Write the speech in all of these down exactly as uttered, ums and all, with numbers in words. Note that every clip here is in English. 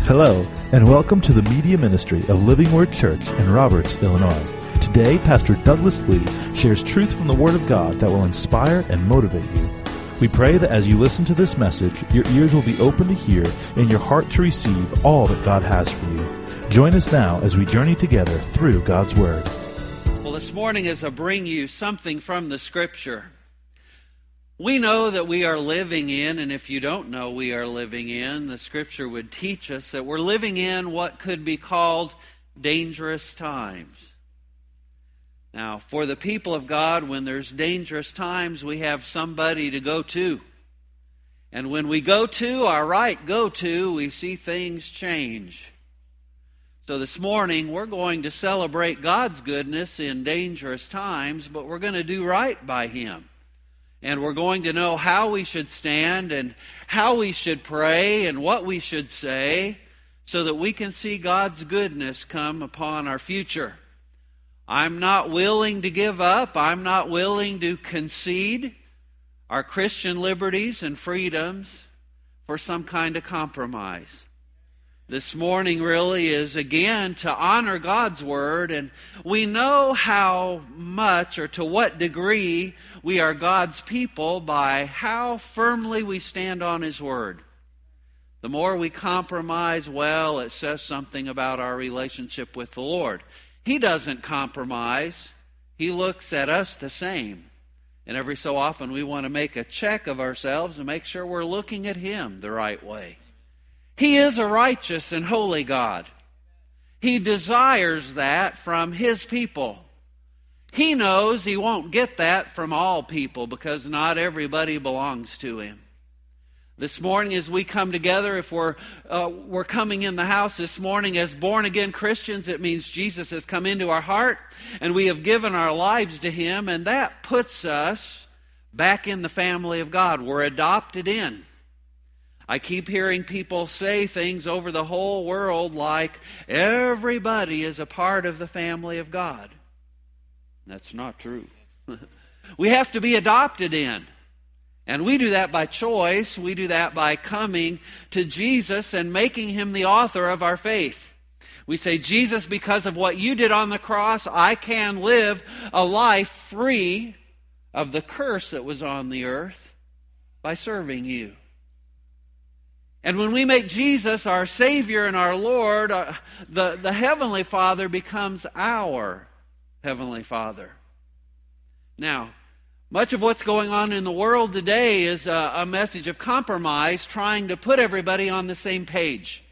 Hello, and welcome to the media ministry of Living Word Church in Roberts, Illinois. Today, Pastor Douglas Lee shares truth from the Word of God that will inspire and motivate you. We pray that as you listen to this message, your ears will be open to hear and your heart to receive all that God has for you. Join us now as we journey together through God's Word. Well, this morning as I bring you something from the Scripture, we know that we are living in, and if you don't know we are living in, the Scripture would teach us that we're living in what could be called dangerous times. Now, for the people of God, when there's dangerous times, we have somebody to go to. And when we go to, our right go to, we see things change. So this morning, we're going to celebrate God's goodness in dangerous times, but we're going to do right by Him. And we're going to know how we should stand and how we should pray and what we should say so that we can see God's goodness come upon our future. I'm not willing to give up. I'm not willing to concede our Christian liberties and freedoms for some kind of compromise. This morning really is, again, to honor God's Word, and we know how much or to what degree we are God's people by how firmly we stand on His Word. The more we compromise, well, it says something about our relationship with the Lord. He doesn't compromise. He looks at us the same. And every so often we want to make a check of ourselves and make sure we're looking at Him the right way. He is a righteous and holy God. He desires that from His people. He knows He won't get that from all people because not everybody belongs to Him. This morning as we come together, if we're, uh, we're coming in the house this morning as born-again Christians, it means Jesus has come into our heart and we have given our lives to Him, and that puts us back in the family of God. We're adopted in. I keep hearing people say things over the whole world like everybody is a part of the family of God. That's not true. We have to be adopted in. And we do that by choice. We do that by coming to Jesus and making Him the author of our faith. We say, Jesus, because of what you did on the cross, I can live a life free of the curse that was on the earth by serving you. And when we make Jesus our Savior and our Lord, uh, the, the Heavenly Father becomes our Heavenly Father. Now, much of what's going on in the world today is a, a message of compromise, trying to put everybody on the same page.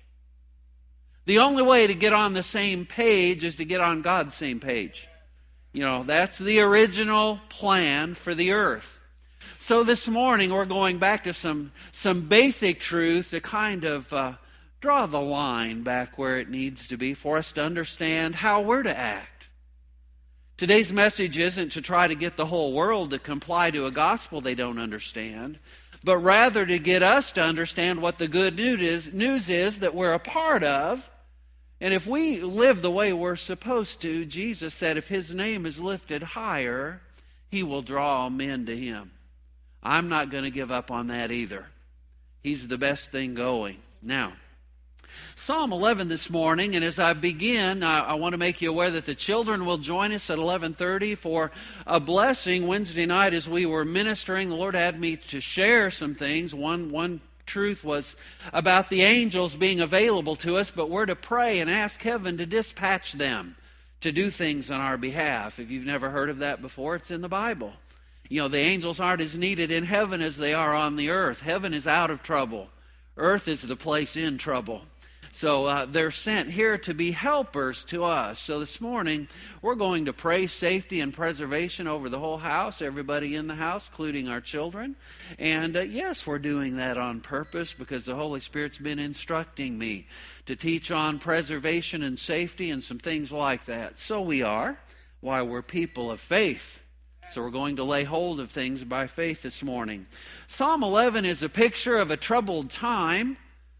The only way to get on the same page is to get on God's same page. You know, that's the original plan for the earth. So this morning we're going back to some, some basic truth to kind of uh, draw the line back where it needs to be for us to understand how we're to act. Today's message isn't to try to get the whole world to comply to a gospel they don't understand, but rather to get us to understand what the good news is, news is that we're a part of. And if we live the way we're supposed to, Jesus said if His name is lifted higher, He will draw all men to Him. I'm not going to give up on that either. He's the best thing going. Now, Psalm eleven this morning, and as I begin, I, I want to make you aware that the children will join us at eleven thirty for a blessing. Wednesday night as we were ministering, the Lord had me to share some things. One, one truth was about the angels being available to us, but we're to pray and ask heaven to dispatch them to do things on our behalf. If you've never heard of that before, it's in the Bible. You know, the angels aren't as needed in heaven as they are on the earth. Heaven is out of trouble. Earth is the place in trouble. So uh, they're sent here to be helpers to us. So this morning, we're going to pray safety and preservation over the whole house, everybody in the house, including our children. And uh, yes, we're doing that on purpose because the Holy Spirit's been instructing me to teach on preservation and safety and some things like that. So we are, why we're people of faith. So we're going to lay hold of things by faith this morning. Psalm eleven is a picture of a troubled time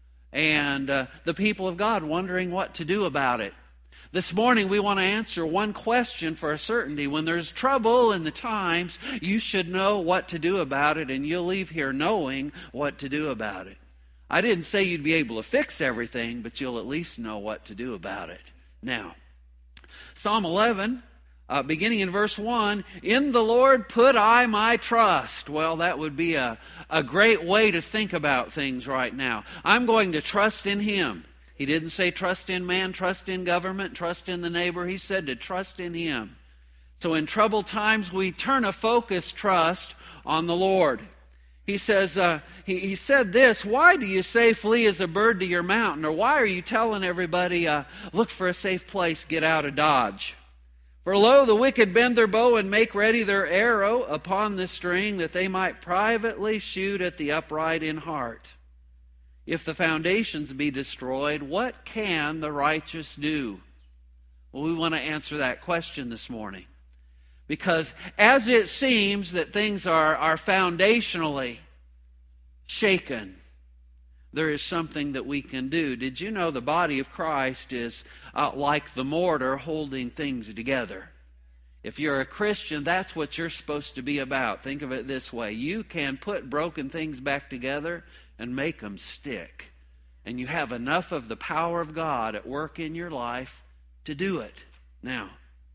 and uh, the people of God wondering what to do about it. This morning we want to answer one question for a certainty. When there's trouble in the times, you should know what to do about it, and you'll leave here knowing what to do about it. I didn't say you'd be able to fix everything, but you'll at least know what to do about it. Now, Psalm eleven, uh, beginning in verse one, in the Lord put I my trust. Well, that would be a, a great way to think about things right now. I'm going to trust in Him. He didn't say trust in man, trust in government, trust in the neighbor. He said to trust in Him. So in troubled times, we turn a focused trust on the Lord. He says, uh, he, he said this, why do you say flee as a bird to your mountain? Or why are you telling everybody, uh, look for a safe place, get out of Dodge? For lo, the wicked bend their bow and make ready their arrow upon the string, that they might privately shoot at the upright in heart. If the foundations be destroyed, what can the righteous do? Well, we want to answer that question this morning. Because as it seems that things are, are foundationally shaken, there is something that we can do. Did you know the body of Christ is uh, like the mortar holding things together? If you're a Christian, that's what you're supposed to be about. Think of it this way. You can put broken things back together and make them stick. And you have enough of the power of God at work in your life to do it. Now,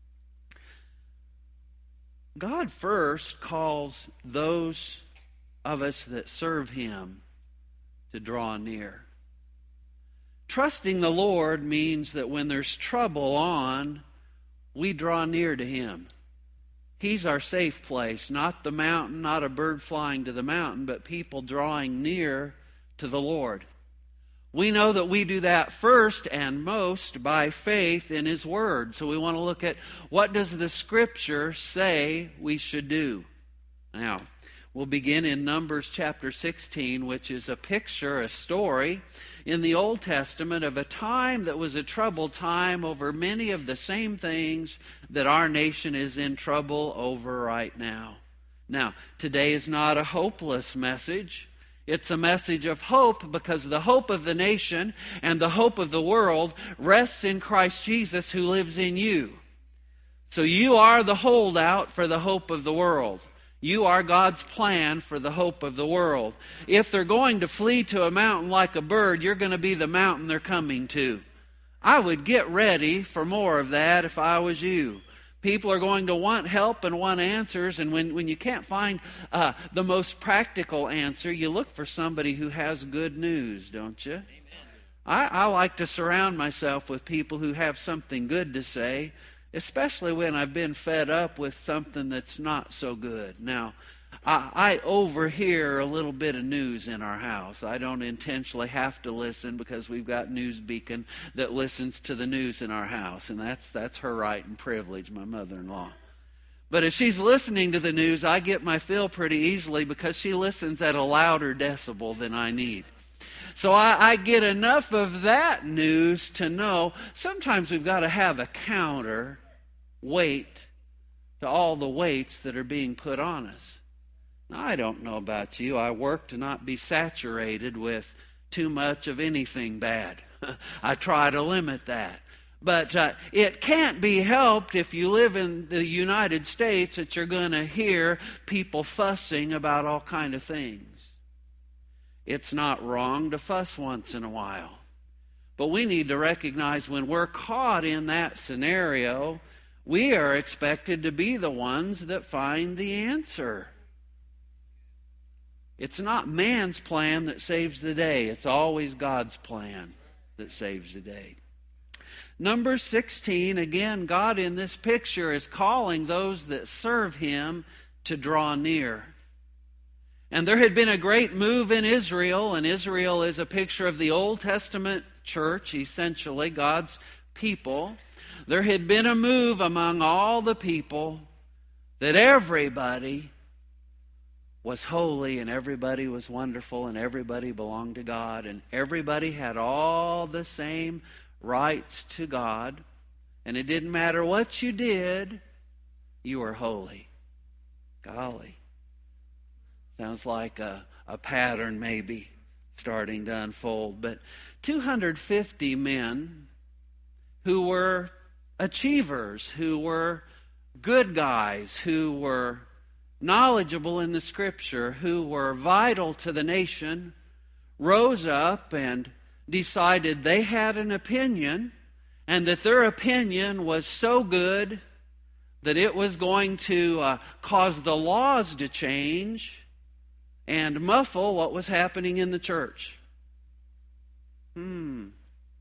God first calls those of us that serve Him to draw near. Trusting the Lord means that when there's trouble on, we draw near to Him. He's our safe place, not the mountain, not a bird flying to the mountain, but people drawing near to the Lord. We know that we do that first and most by faith in His Word. So we want to look at what does the Scripture say we should do. Now, we'll begin in Numbers chapter sixteen, which is a picture, a story in the Old Testament of a time that was a troubled time over many of the same things that our nation is in trouble over right now. Now, today is not a hopeless message. It's a message of hope, because the hope of the nation and the hope of the world rests in Christ Jesus, who lives in you. So you are the holdout for the hope of the world. You are God's plan for the hope of the world. If they're going to flee to a mountain like a bird, you're going to be the mountain they're coming to. I would get ready for more of that if I was you. People are going to want help and want answers, and when, when you can't find uh, the most practical answer, you look for somebody who has good news, don't you? Amen. I, I like to surround myself with people who have something good to say, especially when I've been fed up with something that's not so good. Now, I, I overhear a little bit of news in our house. I don't intentionally have to listen, because we've got News Beacon that listens to the news in our house, and that's that's her right and privilege, my mother-in-law. But if she's listening to the news, I get my fill pretty easily, because she listens at a louder decibel than I need. So I, I get enough of that news to know sometimes we've got to have a counter weight to all the weights that are being put on us. Now, I don't know about you. I work to not be saturated with too much of anything bad. I try to limit that. But uh, it can't be helped if you live in the United States that you're going to hear people fussing about all kind of things. It's not wrong to fuss once in a while. But we need to recognize when we're caught in that scenario, we are expected to be the ones that find the answer. It's not man's plan that saves the day. It's always God's plan that saves the day. Number sixteen, again, God in this picture is calling those that serve Him to draw near. And there had been a great move in Israel, and Israel is a picture of the Old Testament church, essentially, God's people. There had been a move among all the people that everybody was holy, and everybody was wonderful, and everybody belonged to God, and everybody had all the same rights to God, and it didn't matter what you did, you were holy. Golly. Sounds like a, a pattern maybe starting to unfold. But two hundred fifty men who were achievers, who were good guys, who were knowledgeable in the Scripture, who were vital to the nation, rose up and decided they had an opinion, and that their opinion was so good that it was going to uh, cause the laws to change and muffle what was happening in the church. Hmm.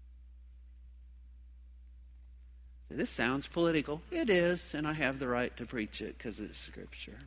This sounds political. It is, and I have the right to preach it because it's Scripture.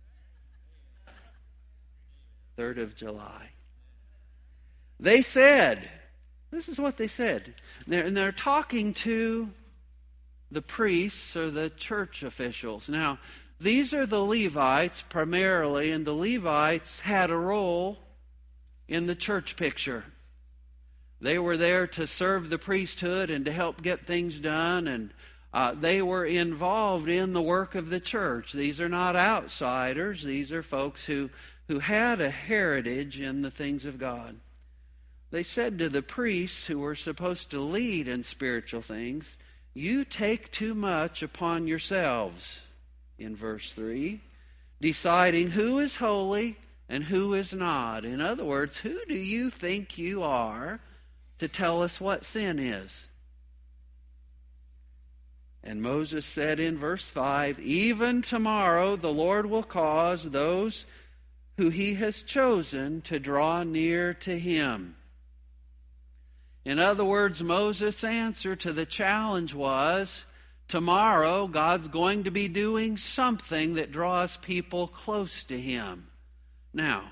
third of July. They said, this is what they said. They're, and they're talking to the priests or the church officials. Now, these are the Levites primarily, and the Levites had a role in the church picture. They were there to serve the priesthood and to help get things done, and uh, they were involved in the work of the church. These are not outsiders. These are folks who, who had a heritage in the things of God. They said to the priests who were supposed to lead in spiritual things, "You take too much upon yourselves," in verse three, deciding who is holy and who is not. In other words, who do you think you are to tell us what sin is? And Moses said in verse five, "Even tomorrow the Lord will cause those who he has chosen to draw near to him." In other words, Moses' answer to the challenge was, tomorrow God's going to be doing something that draws people close to him. Now,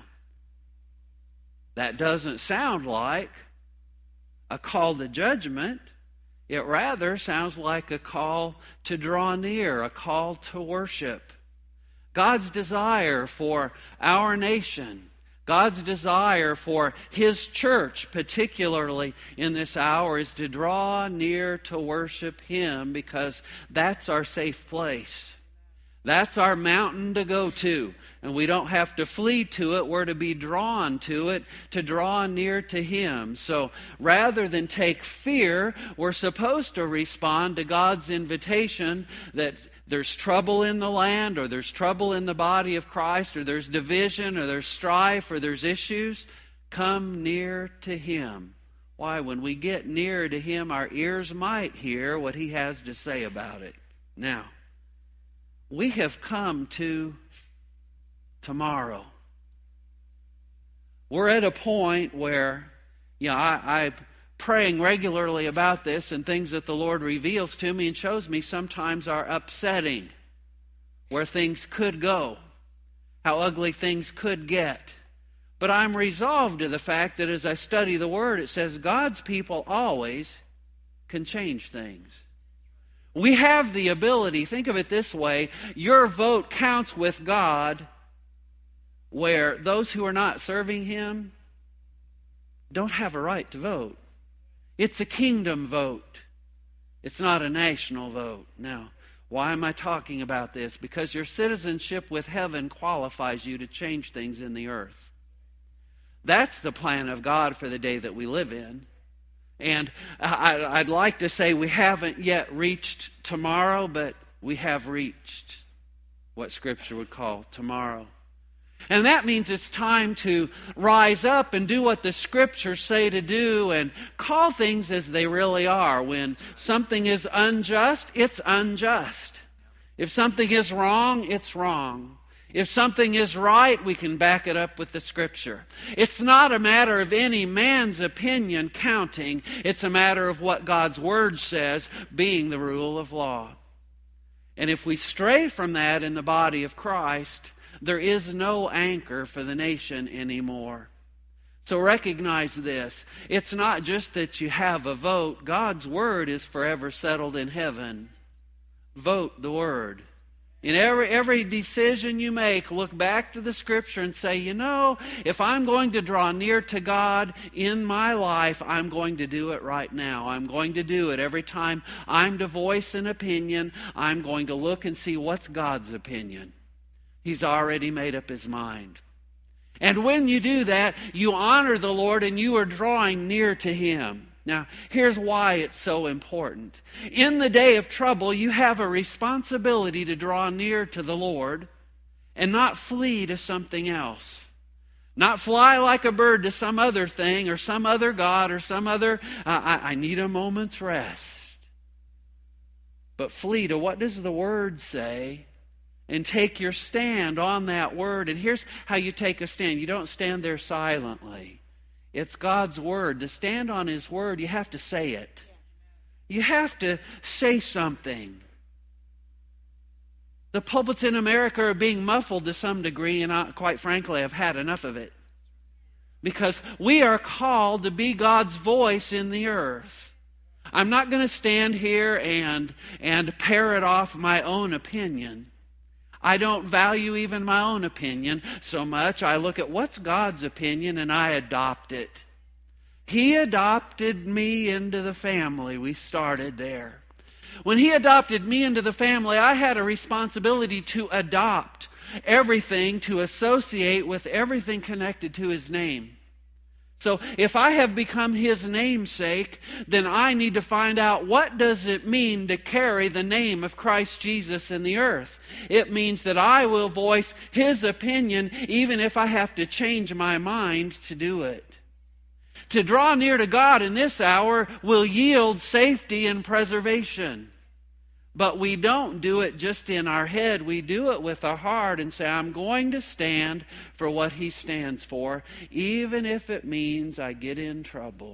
that doesn't sound like a call to judgment. It rather sounds like a call to draw near, a call to worship. God's desire for our nation, God's desire for his church, particularly in this hour, is to draw near to worship him, because that's our safe place. That's our mountain to go to. And we don't have to flee to it. We're to be drawn to it, to draw near to him. So rather than take fear, we're supposed to respond to God's invitation that there's trouble in the land, or there's trouble in the body of Christ, or there's division, or there's strife, or there's issues. Come near to him. Why? When we get near to him, our ears might hear what he has to say about it. Now, we have come to tomorrow. We're at a point where, you know, I, I'm praying regularly about this, and things that the Lord reveals to me and shows me sometimes are upsetting, where things could go, how ugly things could get. But I'm resolved to the fact that as I study the Word, it says God's people always can change things. We have the ability, think of it this way, your vote counts with God, where those who are not serving him don't have a right to vote. It's a kingdom vote. It's not a national vote. Now, why am I talking about this? Because your citizenship with heaven qualifies you to change things in the earth. That's the plan of God for the day that we live in. And I'd like to say we haven't yet reached tomorrow, but we have reached what Scripture would call tomorrow. And that means it's time to rise up and do what the Scriptures say to do and call things as they really are. When something is unjust, it's unjust. If something is wrong, it's wrong. If something is right, we can back it up with the Scripture. It's not a matter of any man's opinion counting. It's a matter of what God's Word says, being the rule of law. And if we stray from that in the body of Christ, there is no anchor for the nation anymore. So recognize this. It's not just that you have a vote. God's Word is forever settled in heaven. Vote the Word. In every every decision you make, look back to the Scripture and say, you know, if I'm going to draw near to God in my life, I'm going to do it right now. I'm going to do it every time I'm to voice an opinion. I'm going to look and see what's God's opinion. He's already made up his mind. And when you do that, you honor the Lord and you are drawing near to him. Now, here's why it's so important. In the day of trouble, you have a responsibility to draw near to the Lord and not flee to something else. Not fly like a bird to some other thing or some other god or some other, uh, I, I need a moment's rest. But flee to what does the Word say? And take your stand on that Word. And here's how you take a stand. You don't stand there silently. It's God's Word. To stand on His Word, you have to say it. You have to say something. The pulpits in America are being muffled to some degree, and I, quite frankly, I've had enough of it. Because we are called to be God's voice in the earth. I'm not going to stand here and, and parrot off my own opinion. I don't value even my own opinion so much. I look at what's God's opinion and I adopt it. He adopted me into the family. We started there. When He adopted me into the family, I had a responsibility to adopt everything, to associate with everything connected to His name. So if I have become His namesake, then I need to find out what does it mean to carry the name of Christ Jesus in the earth. It means that I will voice His opinion even if I have to change my mind to do it. To draw near to God in this hour will yield safety and preservation. But we don't do it just in our head. We do it with our heart and say, I'm going to stand for what He stands for, even if it means I get in trouble.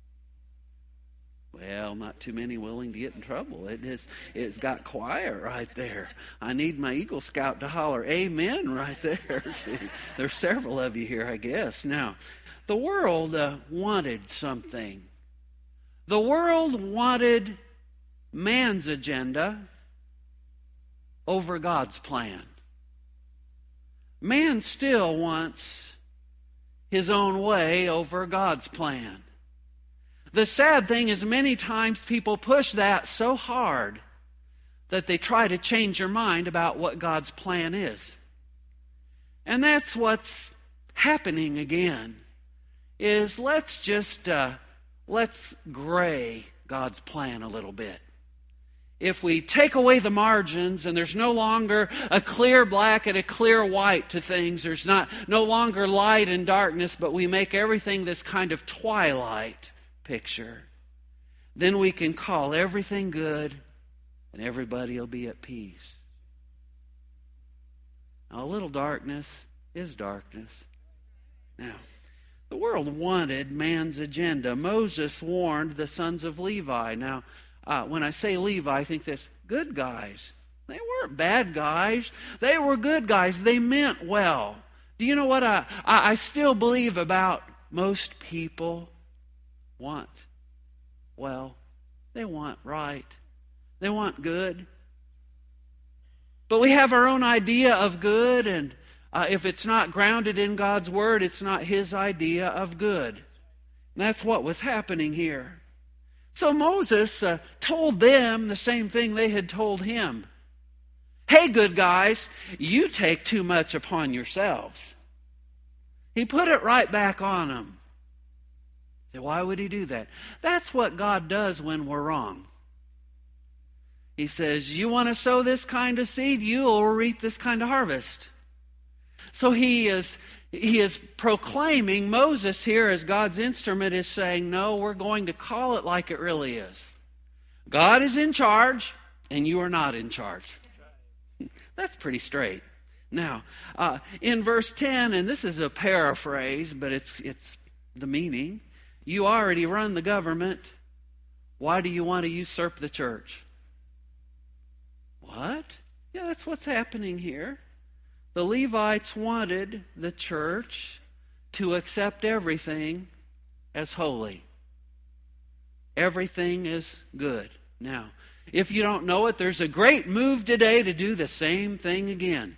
Well, not too many willing to get in trouble. It is, it's got quiet right there. I need my Eagle Scout to holler, amen, right there. See, there's several of you here, I guess. Now, the world uh, wanted something. The world wanted man's agenda over God's plan. Man still wants his own way over God's plan. The sad thing is many times people push that so hard that they try to change your mind about what God's plan is. And that's what's happening again, is let's just, uh, let's gray God's plan a little bit. If we take away the margins and there's no longer a clear black and a clear white to things, there's not no longer light and darkness, but we make everything this kind of twilight picture, then we can call everything good and everybody will be at peace. Now, a little darkness is darkness. Now, the world wanted man's agenda. Moses warned the sons of Levi. Now, Uh, when I say Levi, I think this, good guys. They weren't bad guys. They were good guys. They meant well. Do you know what I, I, I still believe about most people? Want well. They want right. They want good. But we have our own idea of good, and uh, if it's not grounded in God's Word, it's not His idea of good. And that's what was happening here. So Moses uh, told them the same thing they had told him. Hey, good guys, you take too much upon yourselves. He put it right back on them. So why would He do that? That's what God does when we're wrong. He says, you want to sow this kind of seed, you will reap this kind of harvest. So he is... He is proclaiming, Moses here as God's instrument is saying, no, we're going to call it like it really is. God is in charge and you are not in charge. That's pretty straight. Now, uh, in verse ten, and this is a paraphrase, but it's it's the meaning. You already run the government. Why do you want to usurp the church? What? Yeah, that's what's happening here. The Levites wanted the church to accept everything as holy. Everything is good. Now, if you don't know it, there's a great move today to do the same thing again.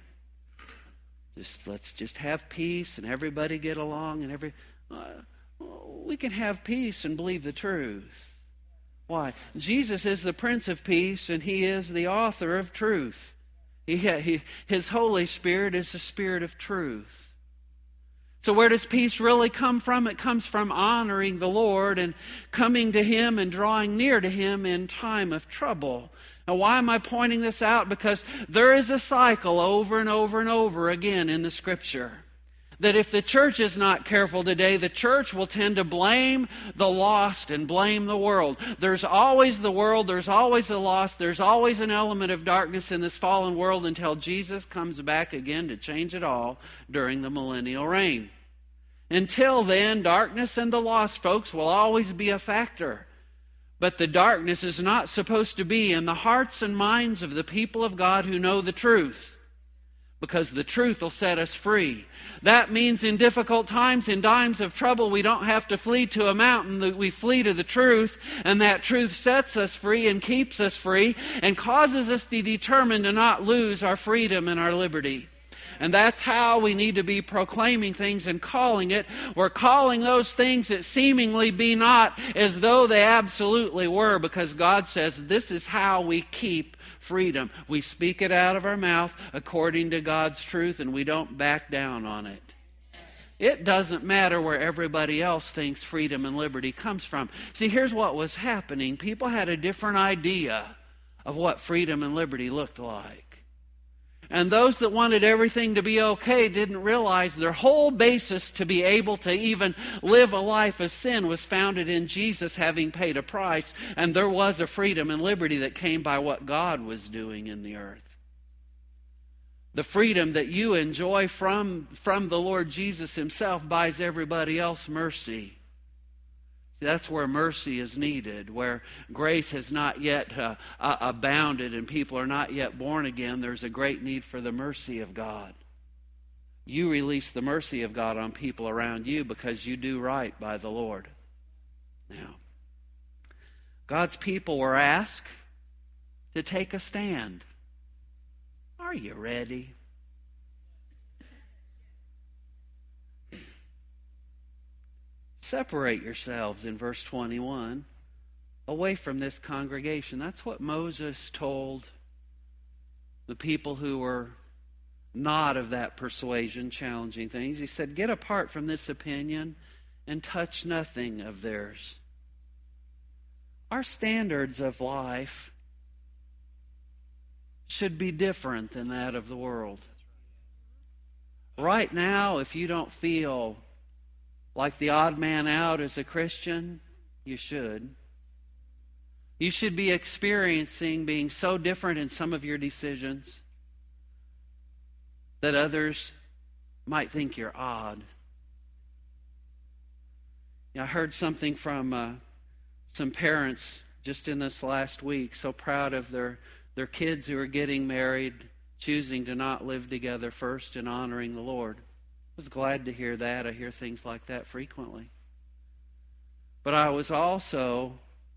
Just let's just have peace and everybody get along and every. Uh, we can have peace and believe the truth. Why? Jesus is the Prince of Peace and He is the author of truth. He, he, his Holy Spirit is the Spirit of truth. So where does peace really come from? It comes from honoring the Lord and coming to Him and drawing near to Him in time of trouble. Now, why am I pointing this out? Because there is a cycle over and over and over again in the Scripture. that if the church is not careful today, the church will tend to blame the lost and blame the world. There's always the world, there's always the lost, there's always an element of darkness in this fallen world until Jesus comes back again to change it all during the millennial reign. Until then, darkness and the lost, folks, will always be a factor. But the darkness is not supposed to be in the hearts and minds of the people of God who know the truth, because the truth will set us free. That means in difficult times, in times of trouble, we don't have to flee to a mountain. We flee to the truth, and that truth sets us free and keeps us free and causes us to be determined to not lose our freedom and our liberty. And that's how we need to be proclaiming things and calling it. We're calling those things that seemingly be not as though they absolutely were, because God says this is how we keep freedom. We speak it out of our mouth according to God's truth, and we don't back down on it. It doesn't matter where everybody else thinks freedom and liberty comes from. See, here's what was happening. People had a different idea of what freedom and liberty looked like. And those that wanted everything to be okay didn't realize their whole basis to be able to even live a life of sin was founded in Jesus having paid a price. And there was a freedom and liberty that came by what God was doing in the earth. The freedom that you enjoy from, from the Lord Jesus himself buys everybody else mercy. That's where mercy is needed, where grace has not yet uh, uh, abounded and people are not yet born again. There's a great need for the mercy of God. You release the mercy of God on people around you because you do right by the Lord. Now, God's people were asked to take a stand. Are you ready? Separate yourselves, in verse twenty-one, away from this congregation. That's what Moses told the people who were not of that persuasion, challenging things. He said, get apart from this opinion and touch nothing of theirs. Our standards of life should be different than that of the world. Right now, if you don't feel like the odd man out as a Christian, you should. You should be experiencing being so different in some of your decisions that others might think you're odd. I heard something from uh, some parents just in this last week, so proud of their, their kids who are getting married, choosing to not live together first and honoring the Lord. I was glad to hear that. I hear things like that frequently. But I was also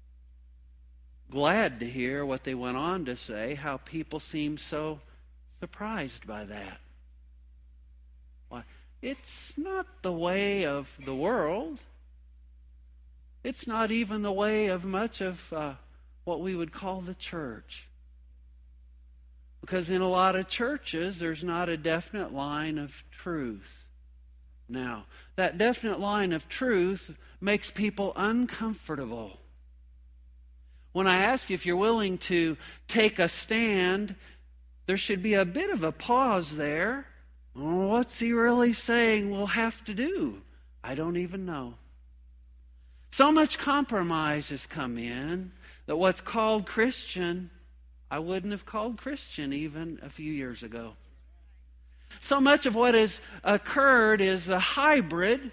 glad to hear what they went on to say, how people seem so surprised by that. Why, it's not the way of the world. It's not even the way of much of uh, what we would call the church. Because in a lot of churches, there's not a definite line of truth. Now, that definite line of truth makes people uncomfortable. When I ask you if you're willing to take a stand, there should be a bit of a pause there. Oh, what's he really saying we'll have to do? I don't even know. So much compromise has come in that what's called Christian, I wouldn't have called Christian even a few years ago. So much of what has occurred is a hybrid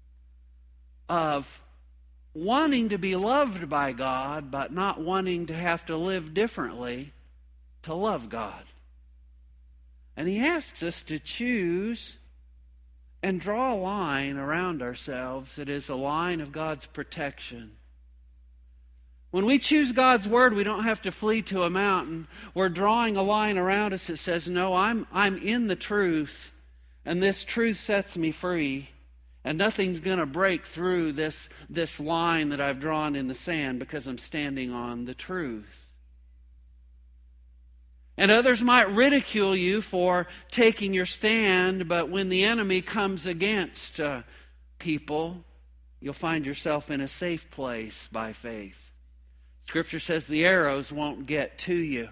of wanting to be loved by God, but not wanting to have to live differently to love God. And he asks us to choose and draw a line around ourselves that is a line of God's protection. When we choose God's word, we don't have to flee to a mountain. We're drawing a line around us that says, no, I'm, I'm in the truth, and this truth sets me free, and nothing's going to break through this, this line that I've drawn in the sand because I'm standing on the truth. And others might ridicule you for taking your stand, but when the enemy comes against uh, people, you'll find yourself in a safe place by faith. Scripture says the arrows won't get to you.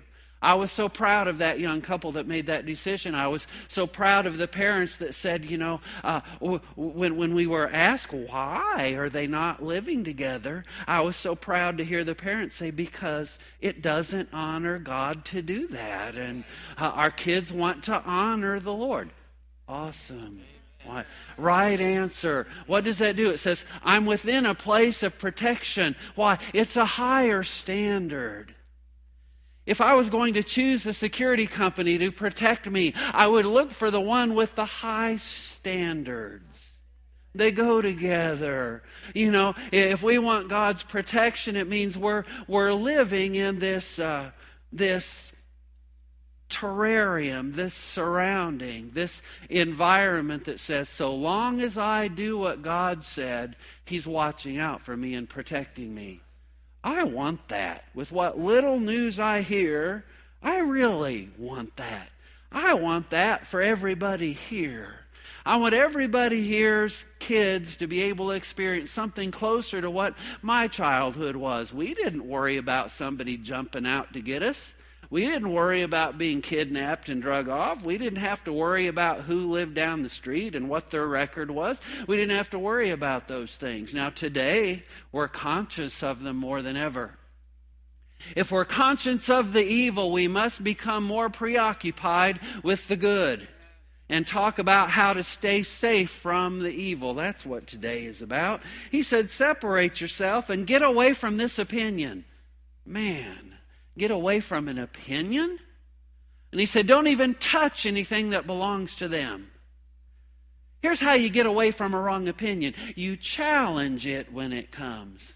I was so proud of that young couple that made that decision. I was so proud of the parents that said, you know, uh, w- when, when we were asked, why are they not living together? I was so proud to hear the parents say, because it doesn't honor God to do that. And uh, our kids want to honor the Lord. Awesome. What? Right answer. What does that do? It says, I'm within a place of protection. Why? It's a higher standard. If I was going to choose the security company to protect me, I would look for the one with the high standards. They go together. You know, if we want God's protection, it means we're we're living in this uh, this terrarium, this surrounding, this environment that says, so long as I do what God said, He's watching out for me and protecting me. I want that. With what little news I hear, I really want that. I want that for everybody here. I want everybody here's kids to be able to experience something closer to what my childhood was. We didn't worry about somebody jumping out to get us. We didn't worry about being kidnapped and drug off. We didn't have to worry about who lived down the street and what their record was. We didn't have to worry about those things. Now today, we're conscious of them more than ever. If we're conscious of the evil, we must become more preoccupied with the good and talk about how to stay safe from the evil. That's what today is about. He said, separate yourself and get away from this opinion. Man. Get away from an opinion? And he said, don't even touch anything that belongs to them. Here's how you get away from a wrong opinion. You challenge it when it comes.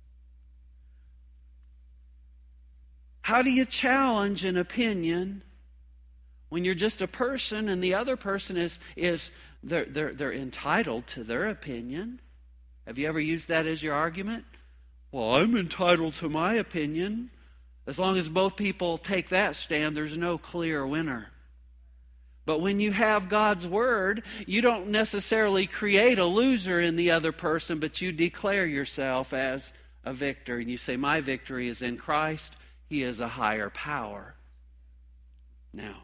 How do you challenge an opinion when you're just a person and the other person is, is they're, they're, they're entitled to their opinion? Have you ever used that as your argument? Well, I'm entitled to my opinion. As long as both people take that stand, there's no clear winner. But when you have God's Word, you don't necessarily create a loser in the other person, but you declare yourself as a victor. And you say, my victory is in Christ. He is a higher power. Now,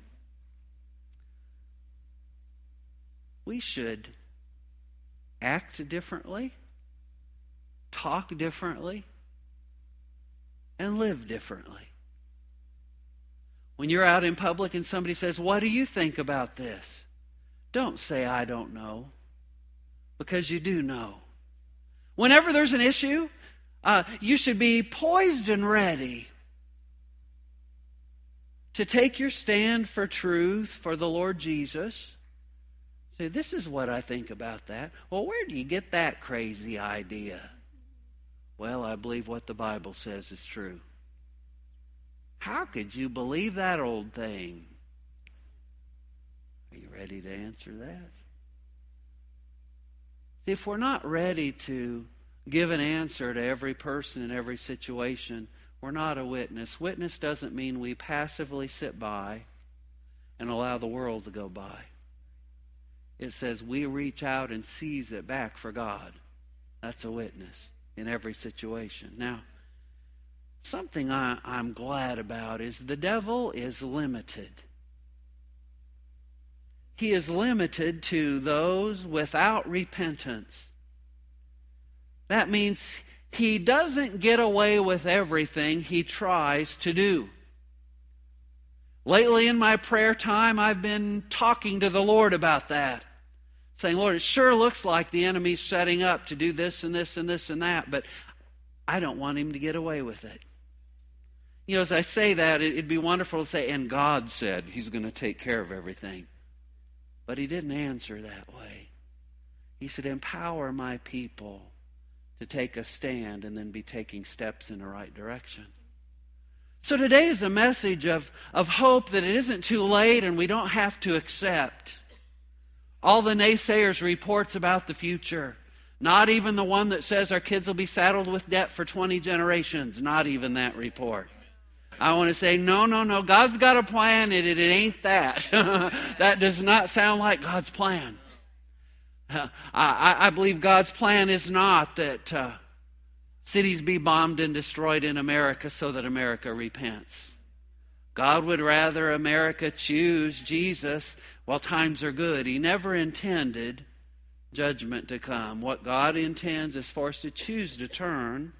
we should act differently, talk differently, and live differently. When you're out in public and somebody says, what do you think about this? Don't say, I don't know, because you do know. Whenever there's an issue, uh, you should be poised and ready to take your stand for truth, for the Lord Jesus. Say, this is what I think about that. Well, where do you get that crazy idea? Well, I believe what the Bible says is true. How could you believe that old thing? Are you ready to answer that? If we're not ready to give an answer to every person in every situation, we're not a witness. Witness doesn't mean we passively sit by and allow the world to go by. It says we reach out and seize it back for God. That's a witness in every situation. Now, something I, I'm glad about is the devil is limited. He is limited to those without repentance. That means he doesn't get away with everything he tries to do. Lately in my prayer time, I've been talking to the Lord about that. Saying, Lord, it sure looks like the enemy's setting up to do this and this and this and that, but I don't want him to get away with it. You know, as I say that, it'd be wonderful to say, and God said He's going to take care of everything. But He didn't answer that way. He said, empower my people to take a stand and then be taking steps in the right direction. So today is a message of, of hope that it isn't too late and we don't have to accept all the naysayers' reports about the future. Not even the one that says our kids will be saddled with debt for twenty generations. Not even that report. I want to say, no, no, no. God's got a plan, and it, it ain't that. That does not sound like God's plan. Uh, I, I believe God's plan is not that uh, cities be bombed and destroyed in America so that America repents. God would rather America choose Jesus while times are good. He never intended judgment to come. What God intends is for us to choose to turn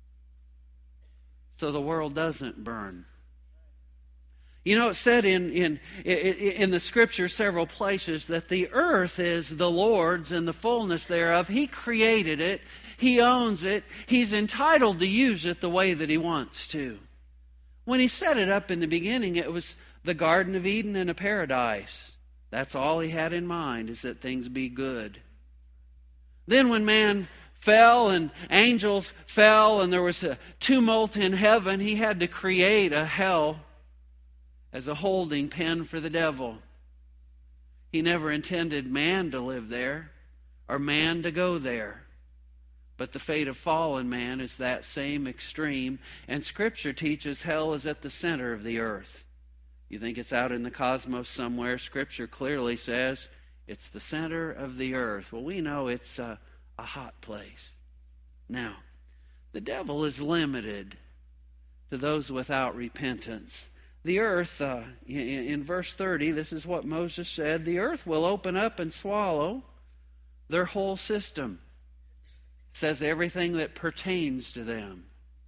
so the world doesn't burn. You know, it's said in, in, in the Scripture several places that the earth is the Lord's and the fullness thereof. He created it. He owns it. He's entitled to use it the way that He wants to. When He set it up in the beginning, it was the Garden of Eden and a paradise. That's all He had in mind, is that things be good. Then when man fell and angels fell and there was a tumult in heaven, He had to create a hell as a holding pen for the devil. He never intended man to live there or man to go there. But the fate of fallen man is that same extreme. And Scripture teaches hell is at the center of the earth. You think it's out in the cosmos somewhere? Scripture clearly says it's the center of the earth. Well, we know it's a, a hot place. Now, the devil is limited to those without repentance. The earth, uh, in, in verse thirty, this is what Moses said, the earth will open up and swallow their whole system. It says everything that pertains to them.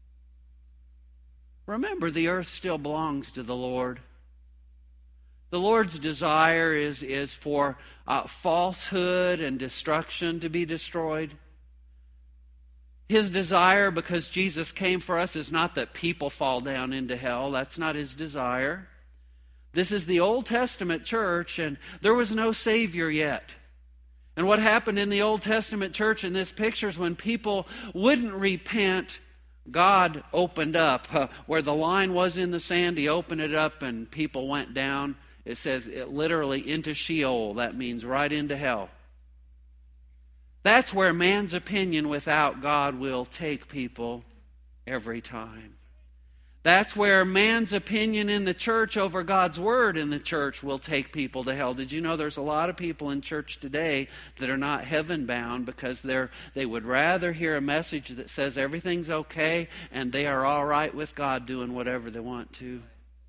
Remember, the earth still belongs to the Lord. The Lord's desire is, is for uh, falsehood and destruction to be destroyed. His desire, because Jesus came for us, is not that people fall down into hell. That's not His desire. This is the Old Testament church, and there was no Savior yet. And what happened in the Old Testament church in this picture is when people wouldn't repent, God opened up. Uh, where the line was in the sand, He opened it up and people went down. It says it literally into Sheol. That means right into hell. That's where man's opinion without God will take people every time. That's where man's opinion in the church over God's Word in the church will take people to hell. Did you know there's a lot of people in church today that are not heaven-bound because they're they would rather hear a message that says everything's okay and they are all right with God doing whatever they want to?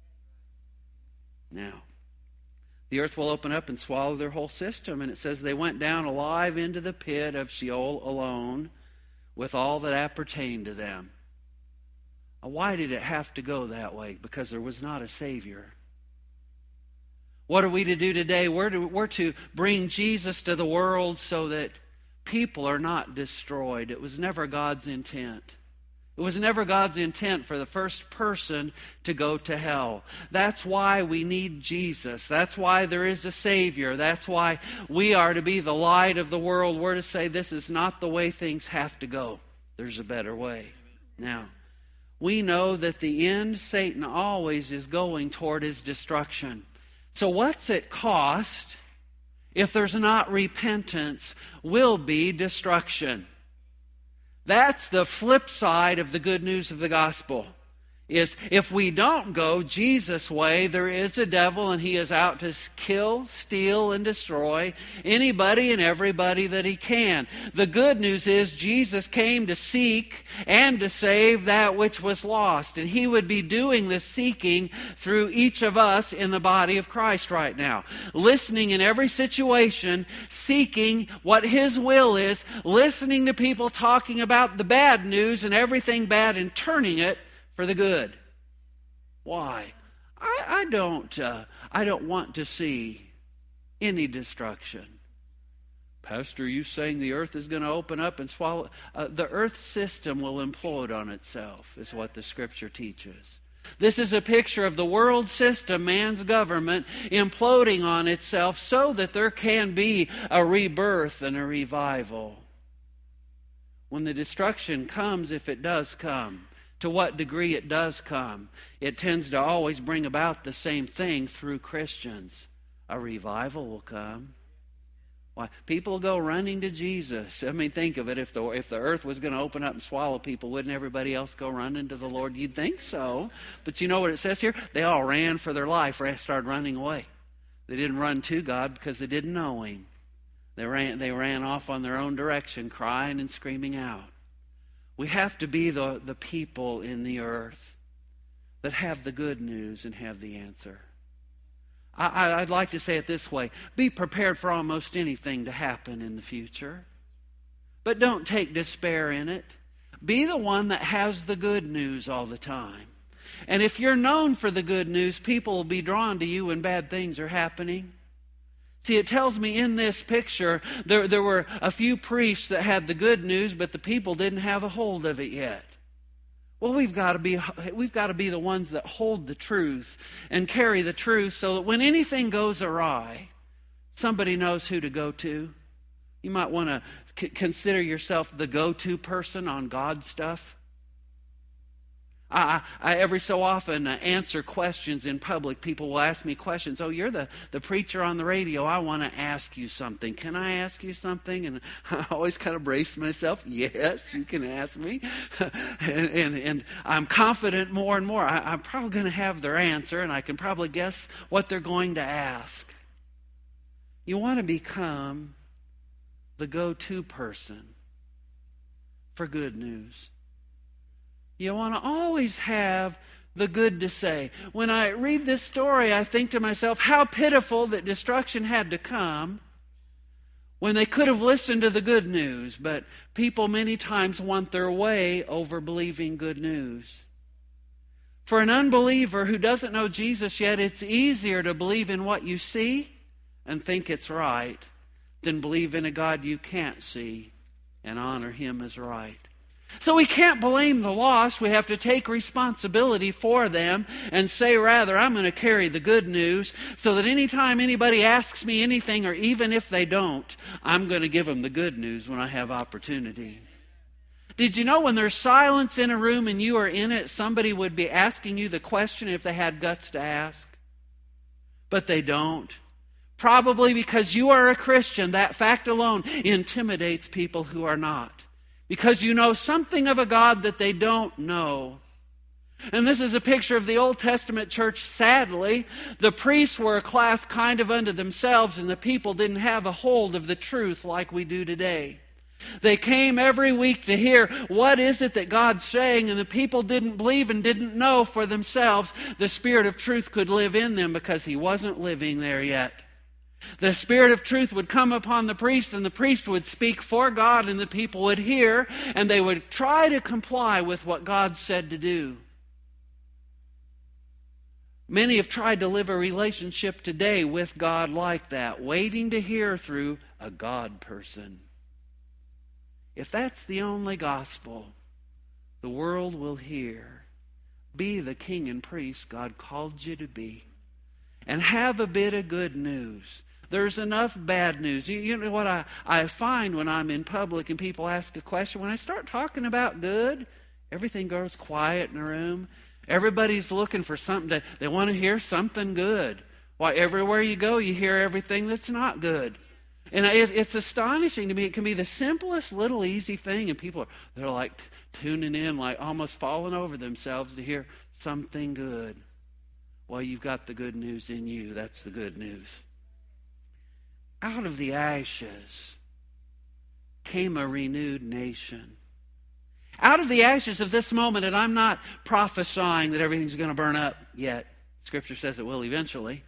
Now, the earth will open up and swallow their whole system. And it says they went down alive into the pit of Sheol alone with all that appertained to them. Now, why did it have to go that way? Because there was not a Savior. What are we to do today? We're to, we're to bring Jesus to the world so that people are not destroyed. It was never God's intent. It was never God's intent for the first person to go to hell. That's why we need Jesus. That's why there is a Savior. That's why we are to be the light of the world. We're to say this is not the way things have to go. There's a better way. Now, we know that the end, Satan always is going toward his destruction. So what's it cost if there's not repentance? Will be destruction. That's the flip side of the good news of the gospel. Is if we don't go Jesus' way, there is a devil and he is out to kill, steal, and destroy anybody and everybody that he can. The good news is Jesus came to seek and to save that which was lost. And He would be doing this seeking through each of us in the body of Christ right now. Listening in every situation, seeking what His will is, listening to people talking about the bad news and everything bad and turning it for the good. Why? I, I don't. Uh, I don't want to see any destruction. Pastor, are you saying the earth is going to open up and swallow? Uh, the earth system will implode on itself, is what the Scripture teaches. This is a picture of the world system, man's government, imploding on itself so that there can be a rebirth and a revival. When the destruction comes, if it does come, to what degree it does come, it tends to always bring about the same thing through Christians. A revival will come. Why? People will go running to Jesus. I mean, think of it. If the, if the earth was going to open up and swallow people, wouldn't everybody else go running to the Lord? You'd think so. But you know what it says here? They all ran for their life, started running away. They didn't run to God because they didn't know Him. They ran, they ran off on their own direction, crying and screaming out. We have to be the, the people in the earth that have the good news and have the answer. I, I'd like to say it this way. Be prepared for almost anything to happen in the future. But don't take despair in it. Be the one that has the good news all the time. And if you're known for the good news, people will be drawn to you when bad things are happening. See, it tells me in this picture, there, there were a few priests that had the good news, but the people didn't have a hold of it yet. Well, we've got to be we've got to be the ones that hold the truth and carry the truth so that when anything goes awry, somebody knows who to go to. You might want to c- consider yourself the go-to person on God stuff. I, I every so often uh, answer questions in public. People will ask me questions. Oh, you're the, the preacher on the radio. I want to ask you something. Can I ask you something? And I always kind of brace myself. Yes, you can ask me. and, and, and I'm confident more and more. I, I'm probably going to have their answer, and I can probably guess what they're going to ask. You want to become the go-to person for good news. You want to always have the good to say. When I read this story, I think to myself, how pitiful that destruction had to come when they could have listened to the good news. But people many times want their way over believing good news. For an unbeliever who doesn't know Jesus yet, it's easier to believe in what you see and think it's right than believe in a God you can't see and honor Him as right. So we can't blame the lost. We have to take responsibility for them and say, rather, I'm going to carry the good news so that anytime anybody asks me anything, or even if they don't, I'm going to give them the good news when I have opportunity. Did you know when there's silence in a room and you are in it, somebody would be asking you the question if they had guts to ask? But they don't. Probably because you are a Christian. That fact alone intimidates people who are not. Because you know something of a God that they don't know. And this is a picture of the Old Testament church. Sadly, the priests were a class kind of unto themselves, and the people didn't have a hold of the truth like we do today. They came every week to hear, what is it that God's saying? And the people didn't believe and didn't know for themselves the Spirit of truth could live in them because He wasn't living there yet. The Spirit of truth would come upon the priest, and the priest would speak for God, and the people would hear, and they would try to comply with what God said to do. Many have tried to live a relationship today with God like that, waiting to hear through a God person. If that's the only gospel the world will hear, be the king and priest God called you to be, and have a bit of good news. There's enough bad news. You, you know what I, I find when I'm in public and people ask a question? When I start talking about good, everything goes quiet in the room. Everybody's looking for something. To, they want to hear something good. Why, everywhere you go, you hear everything that's not good. And it, it's astonishing to me. It can be the simplest little easy thing, and people are they're like t- tuning in, like almost falling over themselves to hear something good. Well, you've got the good news in you. That's the good news. Out of the ashes came a renewed nation. Out of the ashes of this moment, and I'm not prophesying that everything's going to burn up yet. Scripture says it will eventually.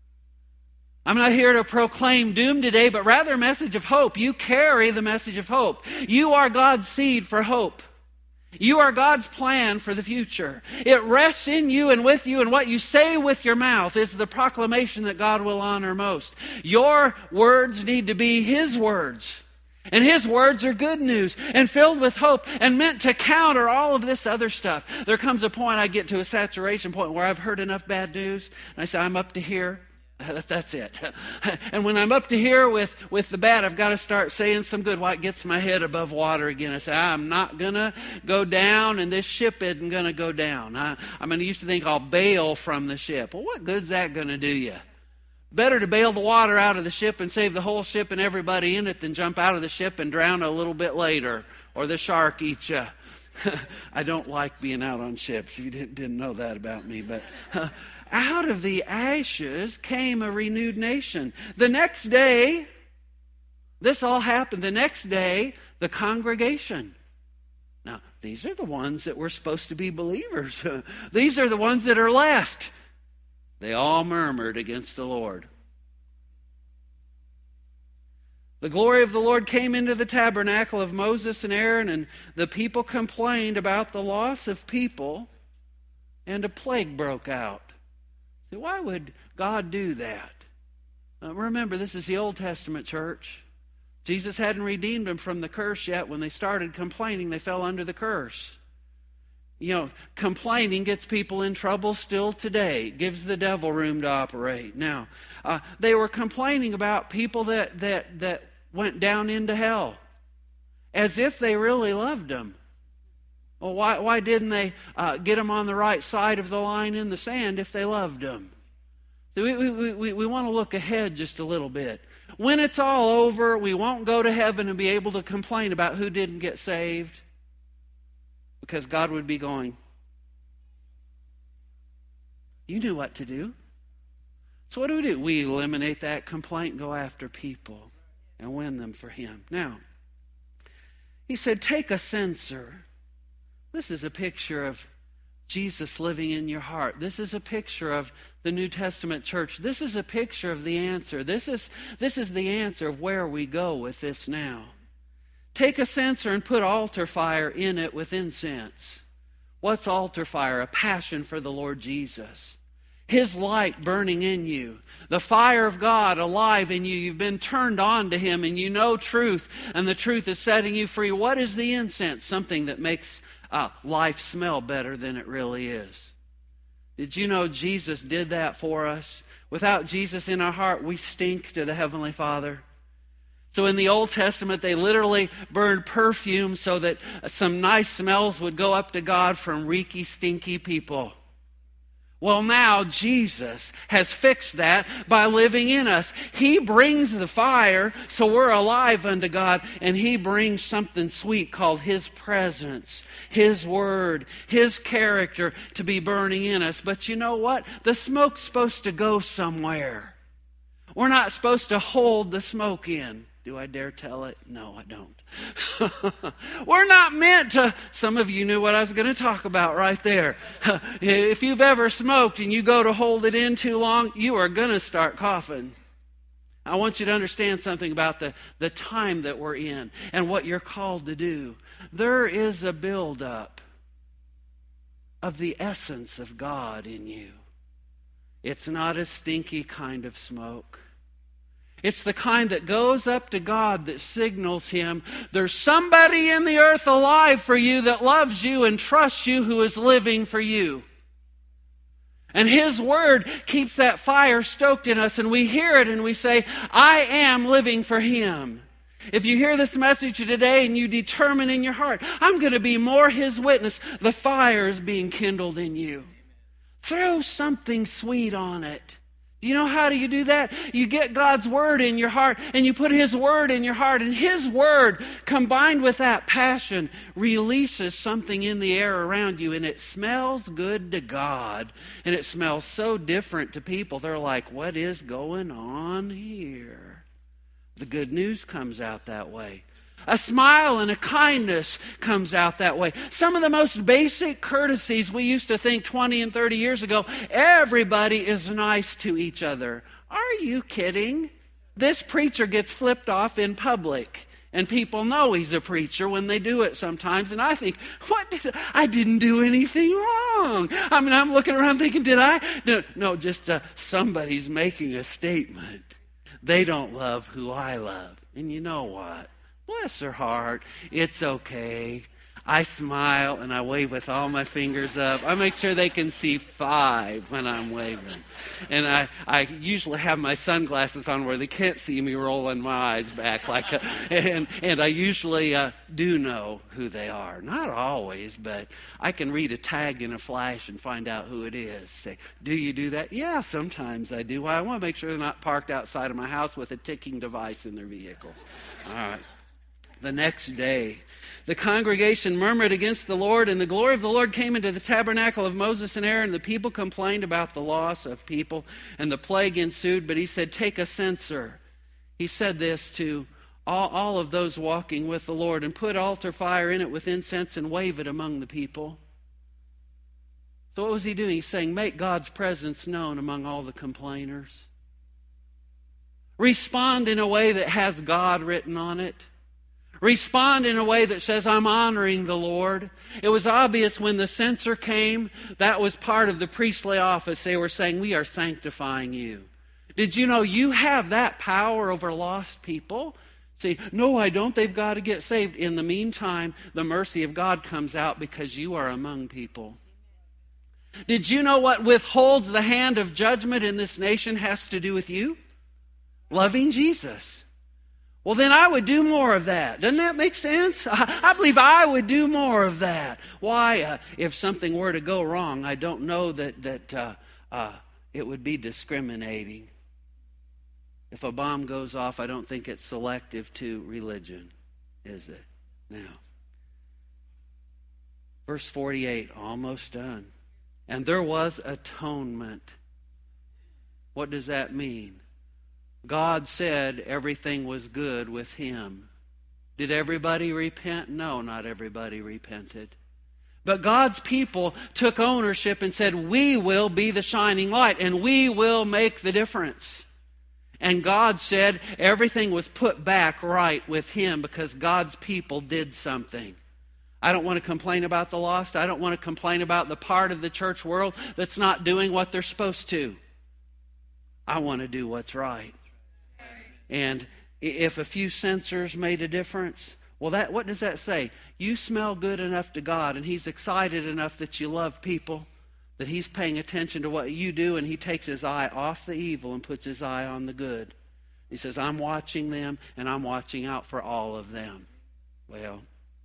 I'm not here to proclaim doom today, but rather a message of hope. You carry the message of hope. You are God's seed for hope. You are God's plan for the future. It rests in you and with you, and what you say with your mouth is the proclamation that God will honor most. Your words need to be His words. And His words are good news and filled with hope and meant to counter all of this other stuff. There comes a point I get to a saturation point where I've heard enough bad news, and I say, I'm up to here. That's it. And when I'm up to here with, with the bad, I've got to start saying some good. Why, it gets my head above water again. I say, I'm not going to go down, and this ship isn't going to go down. I, I mean, I used to think I'll bail from the ship. Well, what good's that going to do you? Better to bail the water out of the ship and save the whole ship and everybody in it than jump out of the ship and drown a little bit later, or the shark eats you. I don't like being out on ships. You didn't, didn't know that about me, but... Uh, Out of the ashes came a renewed nation. The next day, this all happened. The next day, the congregation. Now, these are the ones that were supposed to be believers. These are the ones that are left. They all murmured against the Lord. The glory of the Lord came into the tabernacle of Moses and Aaron, and the people complained about the loss of people, and a plague broke out. So why would God do that? Uh, remember, this is the Old Testament church. Jesus hadn't redeemed them from the curse yet. When they started complaining, they fell under the curse. You know, complaining gets people in trouble still today. It gives the devil room to operate. Now, uh, they were complaining about people that, that, that went down into hell, as if they really loved them. Well, why, why didn't they uh, get them on the right side of the line in the sand if they loved them? So we, we, we, we want to look ahead just a little bit. When it's all over, we won't go to heaven and be able to complain about who didn't get saved, because God would be going, you knew what to do. So what do we do? We eliminate that complaint and go after people and win them for Him. Now, He said, take a censer. This is a picture of Jesus living in your heart. This is a picture of the New Testament church. This is a picture of the answer. This is, this is the answer of where we go with this now. Take a censer and put altar fire in it with incense. What's altar fire? A passion for the Lord Jesus. His light burning in you. The fire of God alive in you. You've been turned on to Him and you know truth, and the truth is setting you free. What is the incense? Something that makes uh, life smell better than it really is. Did you know Jesus did that for us? Without Jesus in our heart, we stink to the Heavenly Father. So in the Old Testament, they literally burned perfume so that some nice smells would go up to God from reeky, stinky people. Well, now Jesus has fixed that by living in us. He brings the fire, so we're alive unto God, and He brings something sweet called His presence, His word, His character to be burning in us. But you know what? The smoke's supposed to go somewhere. We're not supposed to hold the smoke in. Do I dare tell it? No, I don't. We're not meant to. Some of you knew what I was going to talk about right there. If you've ever smoked and you go to hold it in too long, you are going to start coughing. I want you to understand something about the, the time that we're in and what you're called to do. There is a buildup of the essence of God in you. It's not a stinky kind of smoke. It's the kind that goes up to God that signals Him, there's somebody in the earth alive for you that loves you and trusts you, who is living for you. And His word keeps that fire stoked in us, and we hear it and we say, I am living for Him. If you hear this message today and you determine in your heart, I'm going to be more His witness, the fire is being kindled in you. Throw something sweet on it. Do you know how do you do that? You get God's word in your heart and you put His word in your heart, and His word combined with that passion releases something in the air around you, and it smells good to God, and it smells so different to people. They're like, what is going on here? The good news comes out that way. A smile and a kindness comes out that way. Some of the most basic courtesies we used to think twenty and thirty years ago, everybody is nice to each other. Are you kidding? This preacher gets flipped off in public, and people know he's a preacher when they do it sometimes. And I think, what did I, I didn't do anything wrong. I mean, I'm looking around thinking, did I? No, no just uh, somebody's making a statement. They don't love who I love. And you know what? Bless her heart. It's okay. I smile and I wave with all my fingers up. I make sure they can see five when I'm waving. And I, I usually have my sunglasses on where they can't see me rolling my eyes back. like a, and, and I usually uh, do know who they are. Not always, but I can read a tag in a flash and find out who it is. Say, do you do that? Yeah, sometimes I do. Well, I want to make sure they're not parked outside of my house with a ticking device in their vehicle. All right. The next day, the congregation murmured against the Lord, and the glory of the Lord came into the tabernacle of Moses and Aaron. The people complained about the loss of people, and the plague ensued. But He said, take a censer. He said this to all, all of those walking with the Lord, and put altar fire in it with incense and wave it among the people. So what was he doing? He's saying, make God's presence known among all the complainers. Respond in a way that has God written on it. Respond in a way that says, I'm honoring the Lord. It was obvious when the censer came, that was part of the priestly office. They were saying, we are sanctifying you. Did you know you have that power over lost people? See, no, I don't. They've got to get saved. In the meantime, the mercy of God comes out because you are among people. Did you know what withholds the hand of judgment in this nation has to do with you? Loving Jesus. Well, then I would do more of that. Doesn't that make sense? I, I believe I would do more of that. Why? Uh, if something were to go wrong, I don't know that, that uh, uh, it would be discriminating. If a bomb goes off, I don't think it's selective to religion, is it? Now, verse forty-eight, almost done. And there was atonement. What does that mean? God said everything was good with him. Did everybody repent? No, not everybody repented. But God's people took ownership and said, we will be the shining light and we will make the difference. And God said everything was put back right with him because God's people did something. I don't want to complain about the lost. I don't want to complain about the part of the church world that's not doing what they're supposed to. I want to do what's right. And if a few censers made a difference, well, that what does that say? You smell good enough to God, and he's excited enough that you love people, that he's paying attention to what you do, and he takes his eye off the evil and puts his eye on the good. He says, I'm watching them, and I'm watching out for all of them. Well,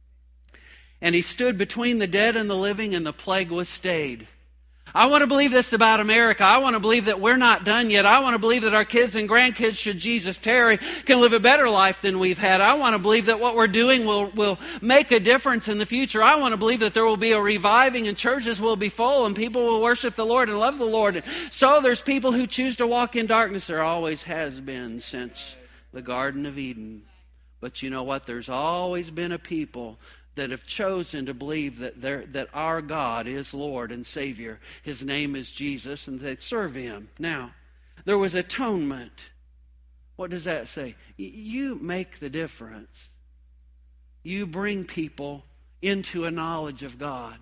and he stood between the dead and the living, and the plague was stayed. I want to believe this about America. I want to believe that we're not done yet. I want to believe that our kids and grandkids, should Jesus tarry, can live a better life than we've had. I want to believe that what we're doing will, will make a difference in the future. I want to believe that there will be a reviving and churches will be full and people will worship the Lord and love the Lord. So there's people who choose to walk in darkness. There always has been since the Garden of Eden. But you know what? There's always been a people that have chosen to believe that that our God is Lord and Savior. His name is Jesus, and they serve him. Now, there was atonement. What does that say? You make the difference. You bring people into a knowledge of God.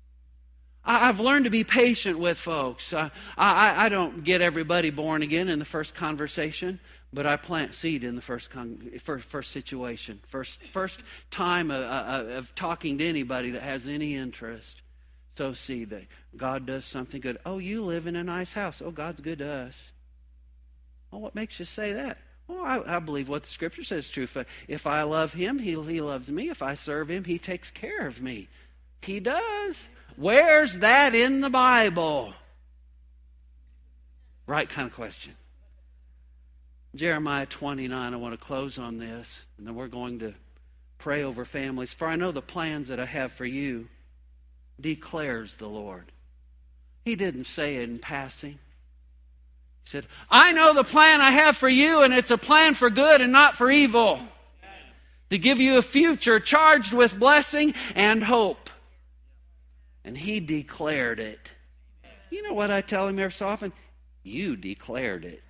I've learned to be patient with folks. Uh, I, I don't get everybody born again in the first conversation, but I plant seed in the first con- first, first situation, first first time of, of talking to anybody that has any interest. Sow seed that God does something good. Oh, you live in a nice house. Oh, God's good to us. Oh, what makes you say that? Well, I, I believe what the Scripture says is true. If I, if I love him, he, he loves me. If I serve him, he takes care of me. He does. Where's that in the Bible? Right kind of question. Jeremiah twenty-nine, I want to close on this, and then we're going to pray over families. For I know the plans that I have for you, declares the Lord. He didn't say it in passing. He said, I know the plan I have for you, and it's a plan for good and not for evil, to give you a future charged with blessing and hope. And he declared it. You know what I tell him every so often? You declared it.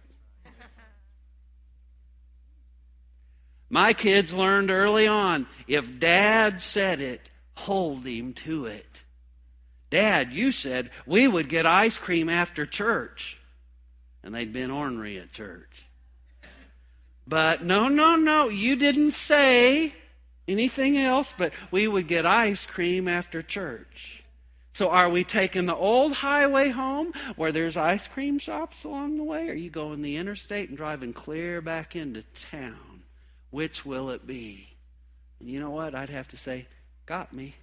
My kids learned early on, if Dad said it, hold him to it. Dad, you said we would get ice cream after church. And they'd been ornery at church. But no, no, no, you didn't say anything else, but we would get ice cream after church. So are we taking the old highway home where there's ice cream shops along the way? Or are you going the interstate and driving clear back into town? Which will it be? And you know what? I'd have to say, got me.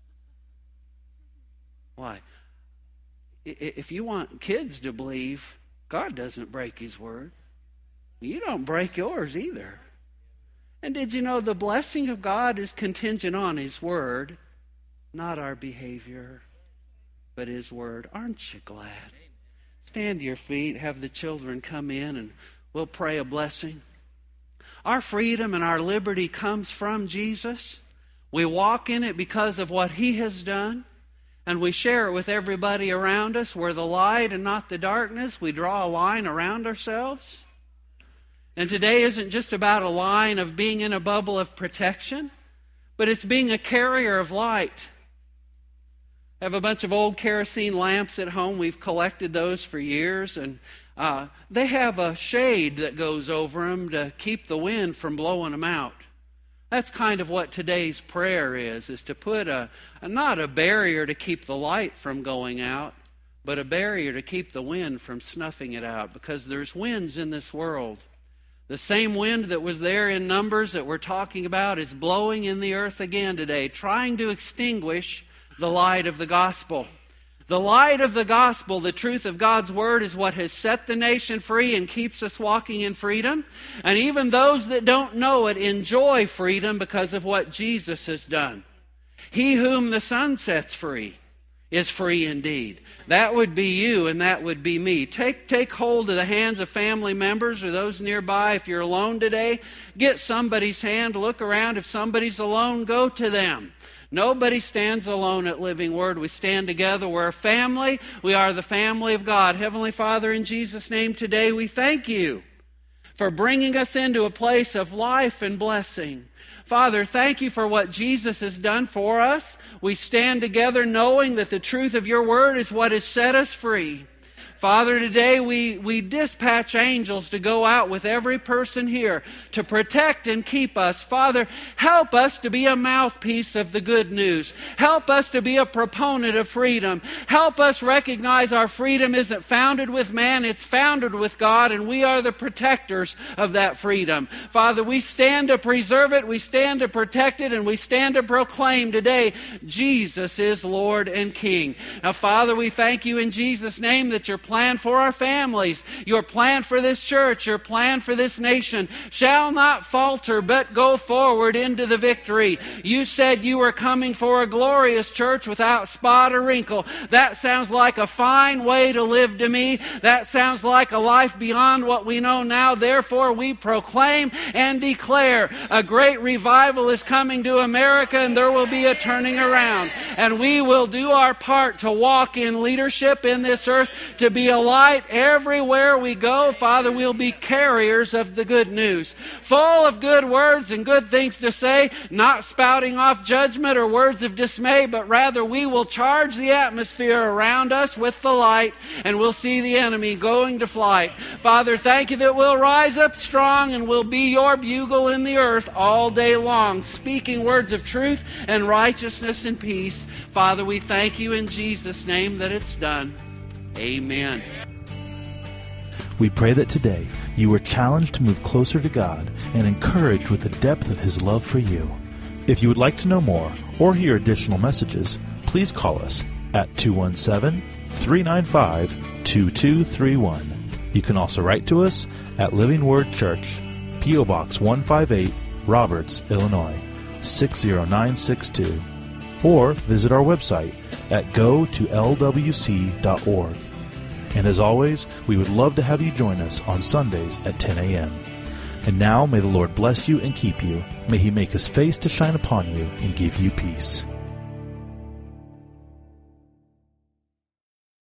Why? If you want kids to believe, God doesn't break his word. You don't break yours either. And did you know the blessing of God is contingent on his word, not our behavior, but his word. Aren't you glad? Stand to your feet, have the children come in, and we'll pray a blessing. Our freedom and our liberty comes from Jesus. We walk in it because of what He has done, and we share it with everybody around us. We're the light and not the darkness. We draw a line around ourselves. And today isn't just about a line of being in a bubble of protection, but it's being a carrier of light. I have a bunch of old kerosene lamps at home. We've collected those for years, and uh, they have a shade that goes over them to keep the wind from blowing them out. That's kind of what today's prayer is, is to put a, a not a barrier to keep the light from going out, but a barrier to keep the wind from snuffing it out, because there's winds in this world. The same wind that was there in Numbers that we're talking about is blowing in the earth again today, trying to extinguish the light of the gospel. The light of the gospel, the truth of God's word, is what has set the nation free and keeps us walking in freedom. And even those that don't know it enjoy freedom because of what Jesus has done. He whom the Son sets free is free indeed. That would be you, and that would be me. Take, take hold of the hands of family members or those nearby. If you're alone today, get somebody's hand, look around. If somebody's alone, go to them. Nobody stands alone at Living Word. We stand together. We're a family. We are the family of God. Heavenly Father, in Jesus' name today, we thank you for bringing us into a place of life and blessing. Father, thank you for what Jesus has done for us. We stand together knowing that the truth of your word is what has set us free. Father, today we, we dispatch angels to go out with every person here to protect and keep us. Father, help us to be a mouthpiece of the good news. Help us to be a proponent of freedom. Help us recognize our freedom isn't founded with man, it's founded with God, and we are the protectors of that freedom. Father, we stand to preserve it, we stand to protect it, and we stand to proclaim today, Jesus is Lord and King. Now, Father, we thank you in Jesus' name that your plan for our families, your plan for this church, your plan for this nation shall not falter but go forward into the victory. You said you were coming for a glorious church without spot or wrinkle. That sounds like a fine way to live to me. That sounds like a life beyond what we know now. Therefore, we proclaim and declare a great revival is coming to America, and there will be a turning around. And we will do our part to walk in leadership in this earth, to be a light everywhere we go. Father, we'll be carriers of the good news, full of good words and good things to say, not spouting off judgment or words of dismay, but rather we will charge the atmosphere around us with the light, and we'll see the enemy going to flight. Father, thank you that we'll rise up strong and we'll be your bugle in the earth all day long, speaking words of truth and righteousness and peace. Father, we thank you in Jesus' name that it's done. Amen. We pray that today you were challenged to move closer to God and encouraged with the depth of His love for you. If you would like to know more or hear additional messages, please call us at two one seven, three nine five, two two three one. You can also write to us at Living Word Church, P O Box one fifty-eight, Roberts, Illinois, six zero nine six two, or visit our website at go to l w c dot org. And as always, we would love to have you join us on Sundays at ten a.m. And now may the Lord bless you and keep you. May He make His face to shine upon you and give you peace.